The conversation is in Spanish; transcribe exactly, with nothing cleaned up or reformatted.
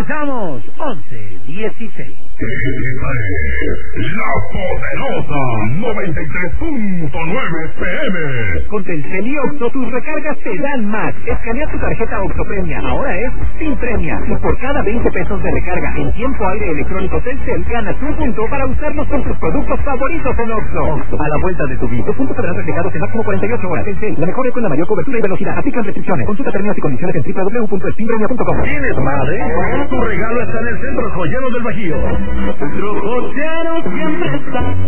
Comenzamos once dieciséis. La poderosa noventa y tres punto nueve F M. Con Telcel y Oxxo tus recargas te dan más. Escanea tu tarjeta Oxxo Premia. Ahora es sin premia. Y por cada veinte pesos de recarga en tiempo aire electrónico Telcel, ganas un punto para usarlos con tus productos favoritos en Oxxo. Oxxo, a la vuelta de tu vida. Los puntos serán reflejados en máximo cuarenta y ocho horas. Telcel, la mejor red con la mayor cobertura y velocidad. Aplican restricciones. Consulta términos y condiciones en doble u doble u doble u punto spinpremia punto com. ¿Tienes madre? Tu regalo está en el Centro Joyero del Bajío. Centro Joyero siempre está